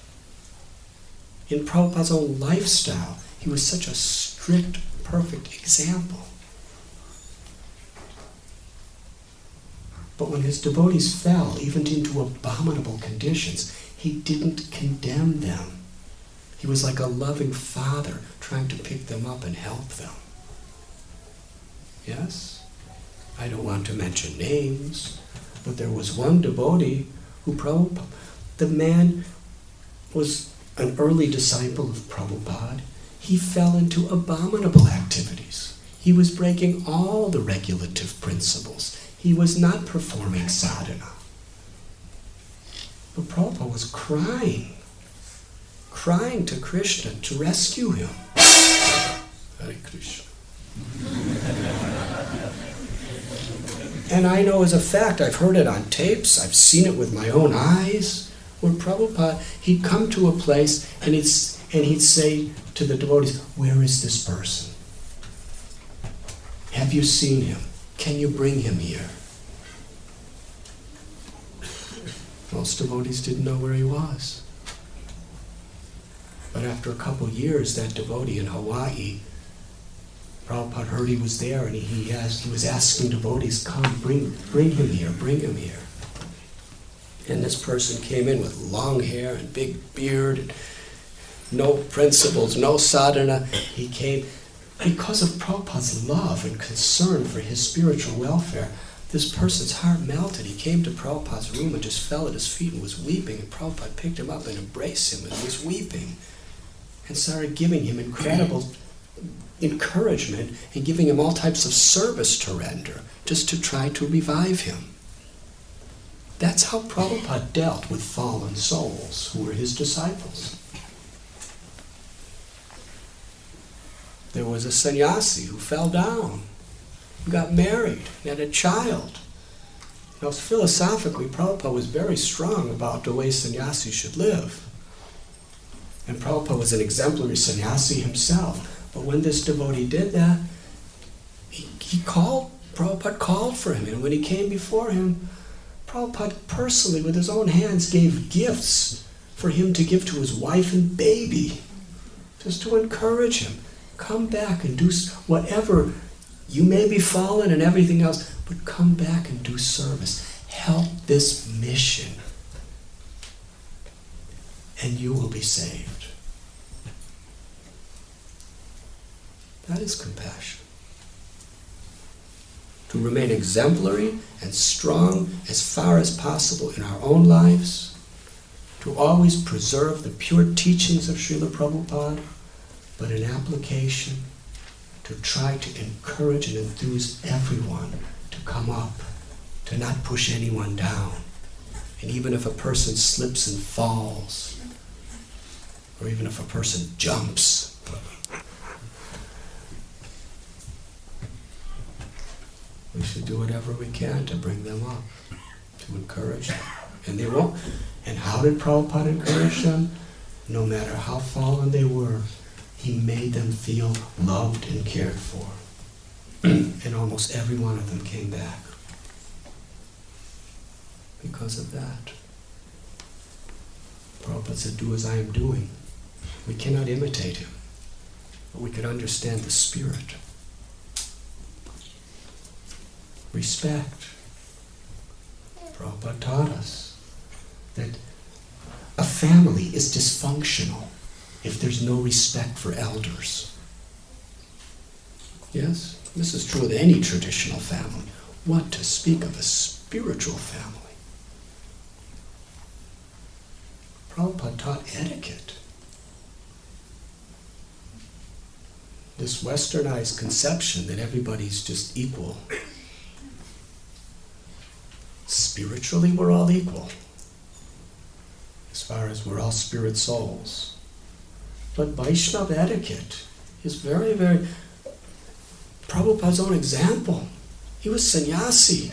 In Prabhupada's own lifestyle, he was such a strict, perfect example. But when his devotees fell, even into abominable conditions, he didn't condemn them. He was like a loving father trying to pick them up and help them. Yes? I don't want to mention names, but there was one devotee who Prabhupada, the man was an early disciple of Prabhupada. He fell into abominable activities. He was breaking all the regulative principles. He was not performing sadhana. But Prabhupada was crying, crying to Krishna to rescue him. Hare Krishna. And I know as a fact, I've heard it on tapes, I've seen it with my own eyes, where Prabhupada, he'd come to a place and he'd, and he'd say to the devotees, where is this person? Have you seen him? Can you bring him here? Most devotees didn't know where he was. But after a couple years, that devotee in Hawaii, Prabhupada heard he was there, and he, he, asked, he was asking devotees, come, bring, bring him here, bring him here. And this person came in with long hair and big beard, and no principles, no sadhana. He came because of Prabhupada's love and concern for his spiritual welfare. This person's heart melted. He came to Prabhupada's room and just fell at his feet and was weeping. And Prabhupada picked him up and embraced him and was weeping and started giving him incredible encouragement and giving him all types of service to render just to try to revive him. That's how Prabhupada dealt with fallen souls who were his disciples. There was a sannyasi who fell down, who got married, and had a child. Now, philosophically, Prabhupada was very strong about the way sannyasis should live. And Prabhupada was an exemplary sannyasi himself. But when this devotee did that, he, he called, Prabhupada called for him. And when he came before him, Prabhupada personally, with his own hands, gave gifts for him to give to his wife and baby, just to encourage him. Come back and do whatever. You may be fallen and everything else, but come back and do service. Help this mission, and you will be saved. That is compassion. To remain exemplary and strong as far as possible in our own lives, to always preserve the pure teachings of Srila Prabhupada, but in application, to try to encourage and enthuse everyone to come up, to not push anyone down. And even if a person slips and falls, or even if a person jumps. We should do whatever we can to bring them up, to encourage them. And they won't. And how did Prabhupada encourage them? No matter how fallen they were, he made them feel loved and cared for. And almost every one of them came back because of that. Prabhupada said, do as I am doing. We cannot imitate him, but we can understand the spirit. Respect. Prabhupada taught us that a family is dysfunctional if there's no respect for elders. Yes? This is true of any traditional family. What to speak of a spiritual family? Prabhupada taught etiquette. This westernized conception that everybody's just equal. Spiritually, we're all equal, as far as we're all spirit souls. But Vaishnava etiquette is very, very... Prabhupada's own example. He was sannyasi.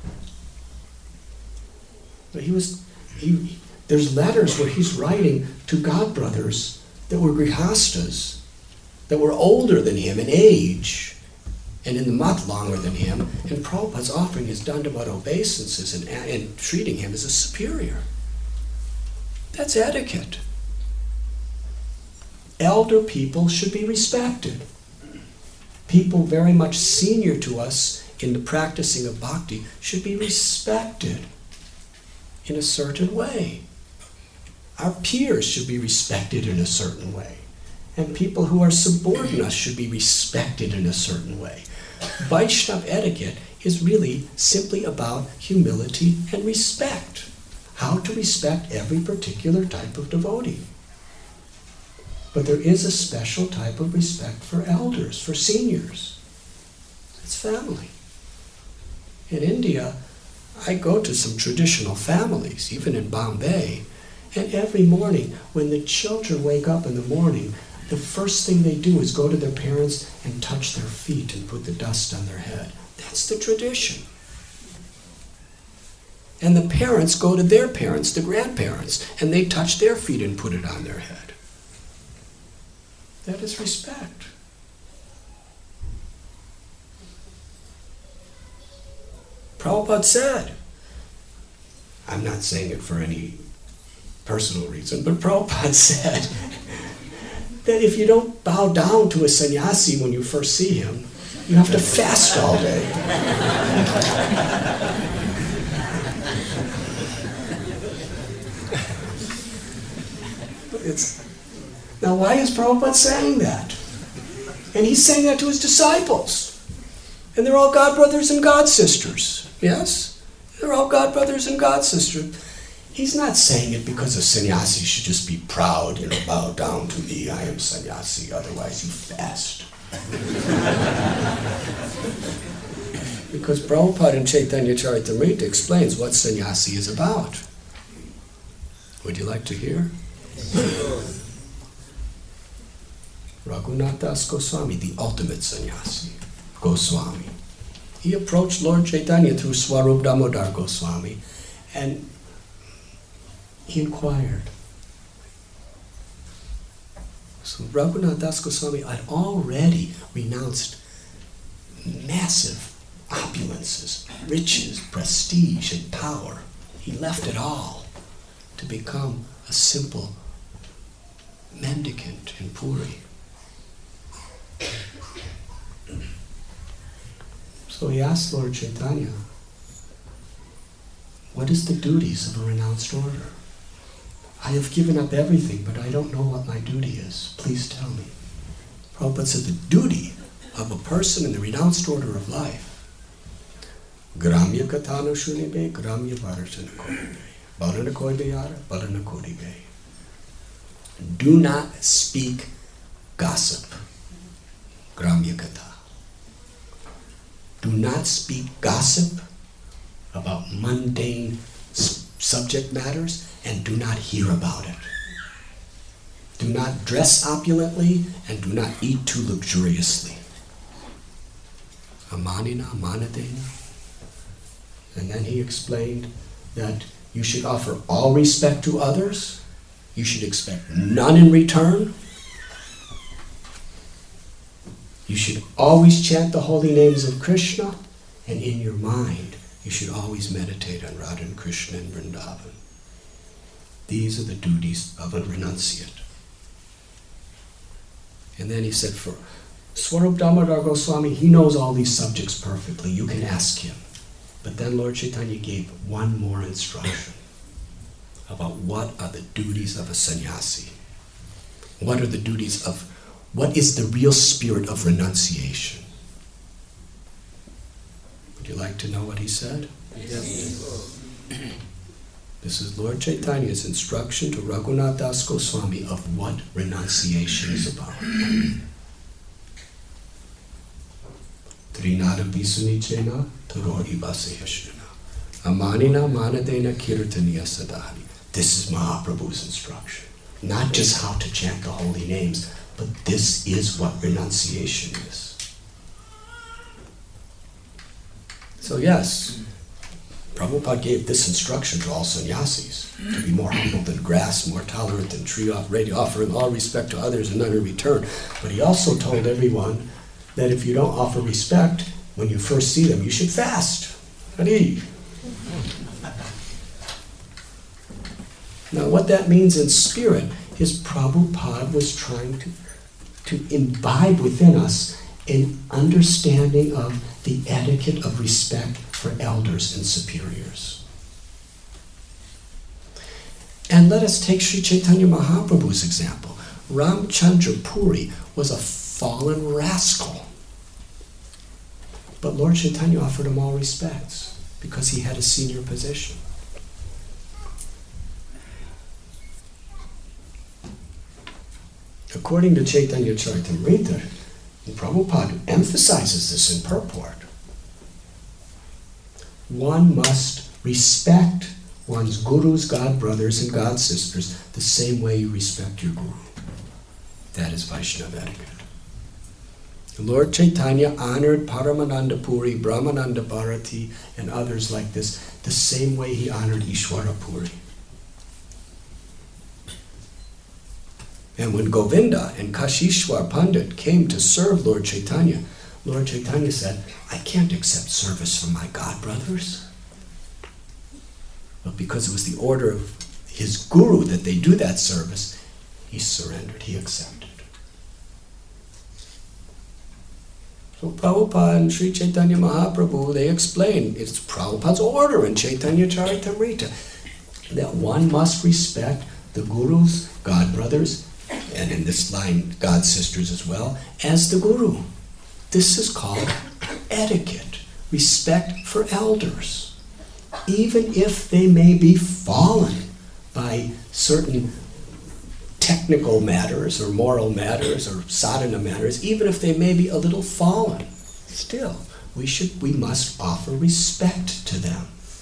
But he was... He, there's letters where he's writing to godbrothers that were grihastas, that were older than him in age, and in the mat longer than him, and Prabhupada's offering his Dandavat obeisances and, and treating him as a superior. That's etiquette. Elder people should be respected. People very much senior to us in the practicing of bhakti should be respected in a certain way. Our peers should be respected in a certain way. And people who are subordinate should be respected in a certain way. Vaishnava etiquette is really simply about humility and respect. How to respect every particular type of devotee. But there is a special type of respect for elders, for seniors. It's family. In India, I go to some traditional families, even in Bombay, and every morning when the children wake up in the morning, the first thing they do is go to their parents and touch their feet and put the dust on their head. That's the tradition. And the parents go to their parents, the grandparents, and they touch their feet and put it on their head. That is respect. Prabhupada said, I'm not saying it for any personal reason, but Prabhupada said that if you don't bow down to a sannyasi when you first see him, you have to fast all day. It's, now why is Prabhupada saying that? And he's saying that to his disciples. And they're all godbrothers and godsisters. Yes? They're all godbrothers and godsisters. He's not saying it because a sannyasi should just be proud, you know, bow down to me, I am sannyasi, otherwise you fast. Because Prabhupada in Chaitanya Charitamrita explains what sannyasi is about. Would you like to hear? Raghunath Das Goswami, the ultimate sannyasi, Goswami. He approached Lord Chaitanya through Swarup Damodar Goswami, and he inquired. So Raghunath Das Goswami had already renounced massive opulences, riches, prestige, and power. He left it all to become a simple mendicant in Puri. So he asked Lord Chaitanya, what is the duties of a renounced order? I have given up everything, but I don't know what my duty is. Please tell me. Prabhupada said the duty of a person in the renounced order of life, Gramya Katano Shunibe, Gramya Varachana Kodibe, Balana Kodeyara, Balana Kodibe. Do not speak gossip. Gramya Katha. Do not speak gossip about mundane subject matters, and do not hear about it. Do not dress opulently, and do not eat too luxuriously. Amanina, amanadena. And then he explained that you should offer all respect to others. You should expect none in return. You should always chant the holy names of Krishna, and in your mind, you should always meditate on Radha and Krishna and Vrindavan. These are the duties of a renunciate. And then he said, for Swarup Damodar Goswami, he knows all these subjects perfectly. You can ask him. But then Lord Chaitanya gave one more instruction about what are the duties of a sannyasi. What are the duties of, what is the real spirit of renunciation? Would you like to know what he said? Yes. This is Lord Chaitanya's instruction to Raghunath Das Goswami of what renunciation is about. Trinada Bisunicena Toror Ibasehashrina Amanina Manadena Kirtaniya Sadhari. This is Mahaprabhu's instruction. Not just how to chant the holy names, but this is what renunciation is. So yes, Prabhupada gave this instruction to all sannyasis, to be more humble than grass, more tolerant than tree, ready offering all respect to others and none in return. But he also told everyone that if you don't offer respect, when you first see them, you should fast and eat. Now what that means in spirit is Prabhupada was trying to, to imbibe within us an understanding of the etiquette of respect for elders and superiors. And let us take Sri Chaitanya Mahaprabhu's example. Ramchandra Puri was a fallen rascal. But Lord Chaitanya offered him all respects because he had a senior position. According to Chaitanya Charitamrita, Prabhupada emphasizes this in purport. One must respect one's gurus, god brothers, and god sisters the same way you respect your guru. That is Vaishnava etiquette. Lord Chaitanya honored Paramananda Puri, Brahmananda Bharati, and others like this the same way he honored Ishwara Puri. And when Govinda and Kashishwar Pandit came to serve Lord Chaitanya, Lord Chaitanya said, I can't accept service from my god brothers. But because it was the order of his guru that they do that service, he surrendered, he accepted. So Prabhupada and Sri Chaitanya Mahaprabhu, they explain, it's Prabhupada's order in Chaitanya Charitamrita that one must respect the gurus, god brothers, and in this line, god sisters as well, as the guru. This is called etiquette, respect for elders. Even if they may be fallen by certain technical matters or moral matters or sadhana matters, even if they may be a little fallen, still, we should, we must offer respect to them.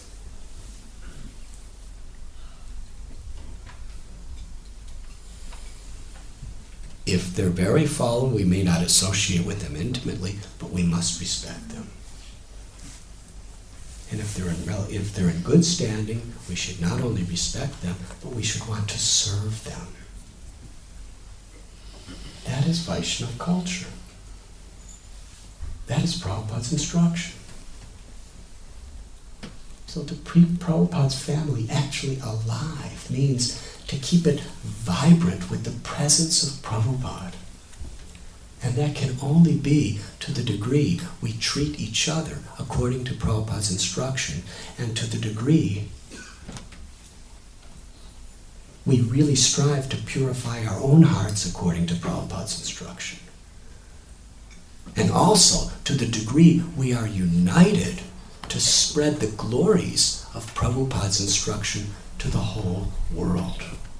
If they're very fallen, we may not associate with them intimately, but we must respect them. And if they're in, if they're in good standing, we should not only respect them, but we should want to serve them. That is Vaishnava culture. That is Prabhupada's instruction. So to keep Prabhupada's family actually alive means to keep it vibrant with the presence of Prabhupada. And that can only be to the degree we treat each other according to Prabhupada's instruction, and to the degree we really strive to purify our own hearts according to Prabhupada's instruction. And also to the degree we are united to spread the glories of Prabhupada's instruction to the whole world.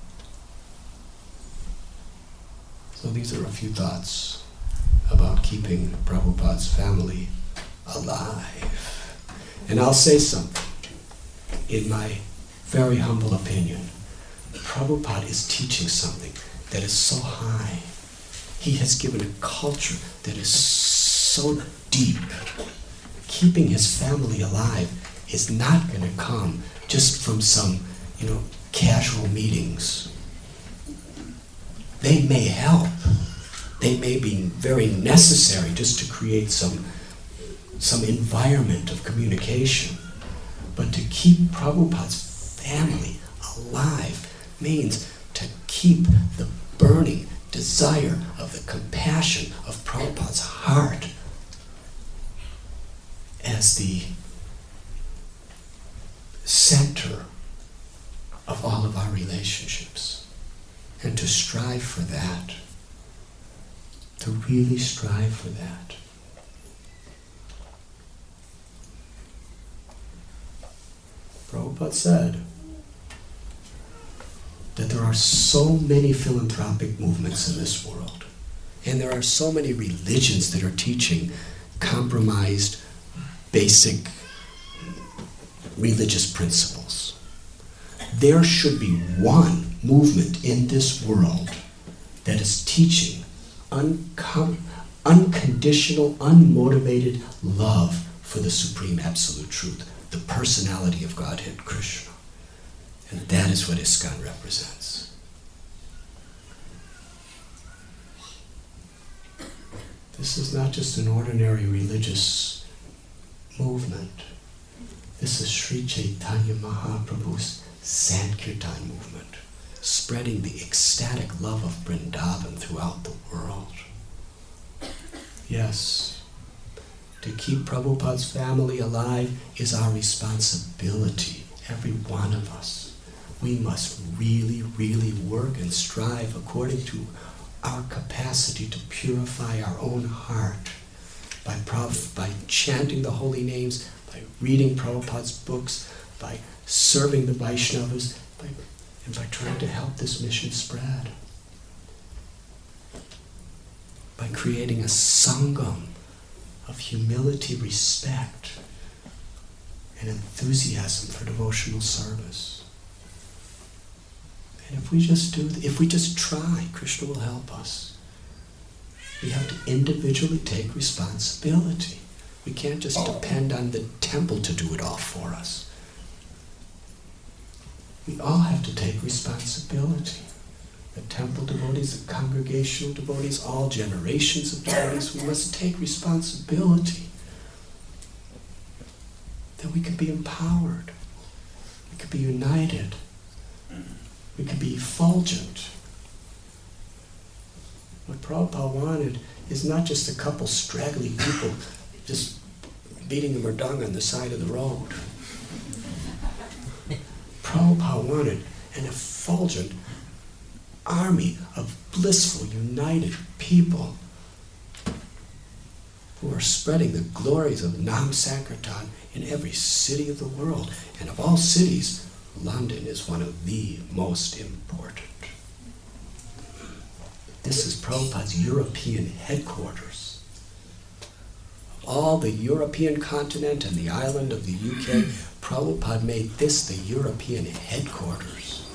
So these are a few thoughts about keeping Prabhupada's family alive. And I'll say something. In my very humble opinion, Prabhupada is teaching something that is so high. He has given a culture that is so deep. Keeping his family alive is not going to come just from some, you know, casual meetings. They may help. They may be very necessary just to create some, some environment of communication. But to keep Prabhupada's family alive means to keep the burning desire of the compassion of Prabhupada's heart as the center of all of our relationships, and to strive for that, to really strive for that. Prabhupada said that there are so many philanthropic movements in this world, and there are so many religions that are teaching compromised, basic religious principles. There should be one movement in this world that is teaching uncom- unconditional, unmotivated love for the Supreme Absolute Truth, the personality of Godhead Krishna. And that is what ISKCON represents. This is not just an ordinary religious movement. This is Sri Chaitanya Mahaprabhu's Sankirtan movement, spreading the ecstatic love of Vrindavan throughout the world. Yes, to keep Prabhupada's family alive is our responsibility, every one of us. We must really, really work and strive according to our capacity to purify our own heart by, Prabh- by chanting the holy names, by reading Prabhupada's books, by serving the Vaishnavas, by, and by trying to help this mission spread. By creating a sangam of humility, respect, and enthusiasm for devotional service. And if we just do, if we just try, Krishna will help us. We have to individually take responsibility. We can't just depend on the temple to do it all for us. We all have to take responsibility. The temple devotees, the congregational devotees, all generations of devotees, we must take responsibility. That we can be empowered. We can be united. We can be effulgent. What Prabhupada wanted is not just a couple straggly people just beating the mridanga on the side of the road. Prabhupada wanted an effulgent army of blissful, united people who are spreading the glories of Nam Sankirtan in every city of the world. And of all cities, London is one of the most important. This is Prabhupada's European headquarters. Of all the European continent and the island of the U K, Prabhupada made this the European headquarters.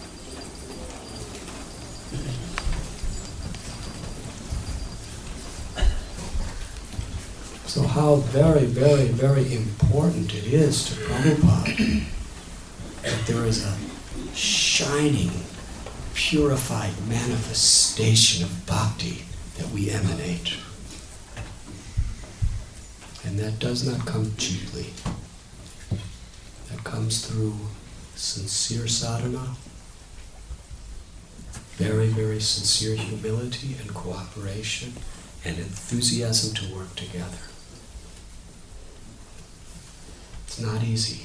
So how very, very, very important it is to Prabhupada that there is a shining, purified manifestation of bhakti that we emanate. And that does not come cheaply. That comes through sincere sadhana, very, very sincere humility and cooperation, and enthusiasm to work together. It's not easy.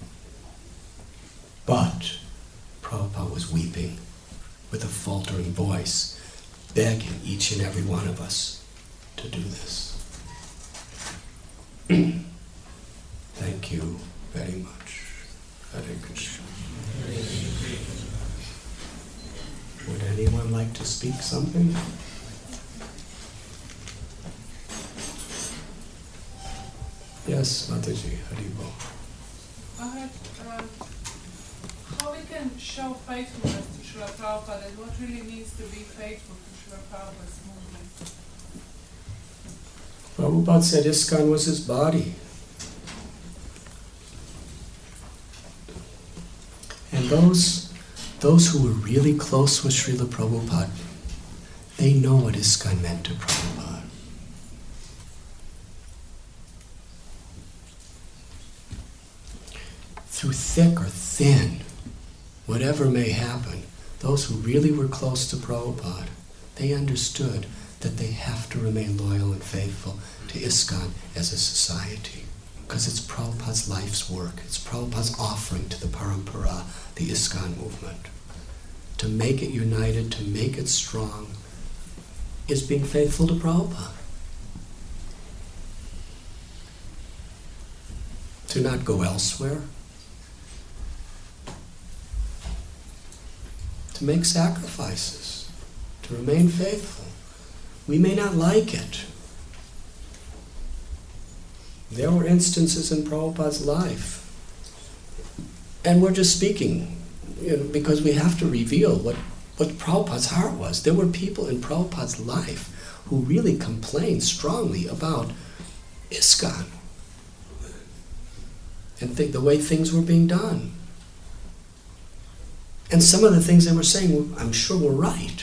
But Prabhupada was weeping with a faltering voice, begging each and every one of us to do this. Thank you very much. Hare Krishna. Would anyone like to speak something? Yes, Mataji, Haribol. I had, uh, how we can show faithfulness to Srila Prabhupada and what really means to be faithful to Srila Prabhupada's movement? Prabhupada said ISKCON was his body. And those, those who were really close with Srila Prabhupada, they know what ISKCON meant to Prabhupada. Through thick or thin, whatever may happen, those who really were close to Prabhupada, they understood that they have to remain loyal and faithful to ISKCON as a society. Because it's Prabhupada's life's work. It's Prabhupada's offering to the Parampara, the ISKCON movement. To make it united, to make it strong, is being faithful to Prabhupada. To not go elsewhere. To make sacrifices. To remain faithful. We may not like it. There were instances in Prabhupada's life, and we're just speaking, you know, because we have to reveal what, what Prabhupada's heart was. There were people in Prabhupada's life who really complained strongly about ISKCON and th- the way things were being done. And some of the things they were saying, I'm sure, were right.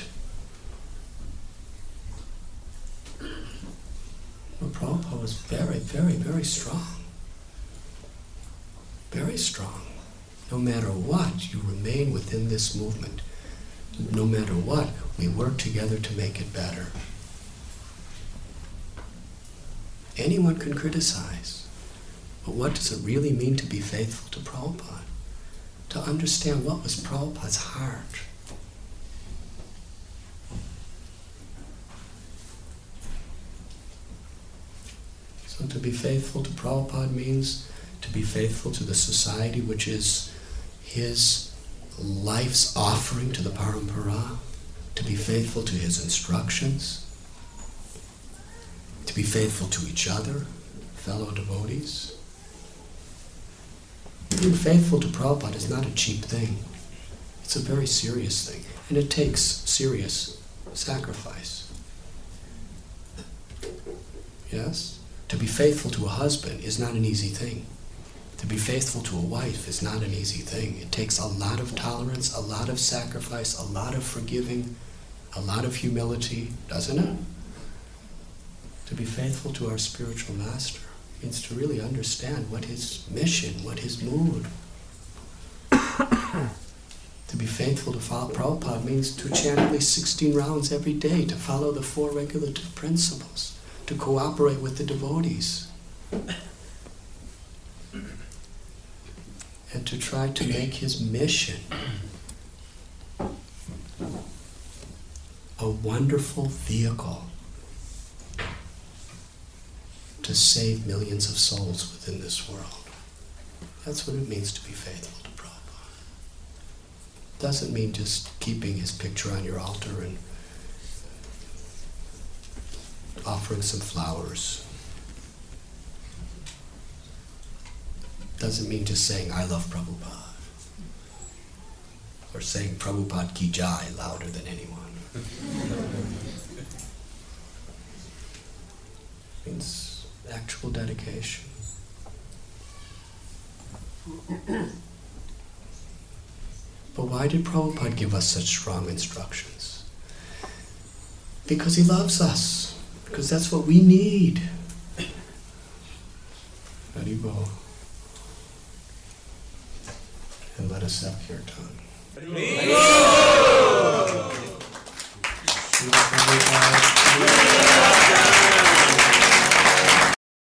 But Prabhupada was very, very, very strong. Very strong. No matter what, you remain within this movement. No matter what, we work together to make it better. Anyone can criticize. But what does it really mean to be faithful to Prabhupada? To understand what was Prabhupada's heart. So to be faithful to Prabhupada means to be faithful to the society, which is his life's offering to the Parampara, to be faithful to his instructions, to be faithful to each other, fellow devotees. Being faithful to Prabhupada is not a cheap thing. It's a very serious thing, and it takes serious sacrifice. Yes? To be faithful to a husband is not an easy thing. To be faithful to a wife is not an easy thing. It takes a lot of tolerance, a lot of sacrifice, a lot of forgiving, a lot of humility, doesn't it? To be faithful to our spiritual master means to really understand what his mission, what his mood. To be faithful to Prabhupada means to chant at least sixteen rounds every day, to follow the four regulative principles, to cooperate with the devotees, and to try to make his mission a wonderful vehicle to save millions of souls within this world. That's what it means to be faithful to Prabhupada. Doesn't mean just keeping his picture on your altar and offering some flowers. Doesn't mean just saying, I love Prabhupada. Or saying Prabhupada ki jai louder than anyone. It means actual dedication. But why did Prabhupada give us such strong instructions? Because he loves us. Because that's what we need. Haribol. And let us have kirtan. Haribol!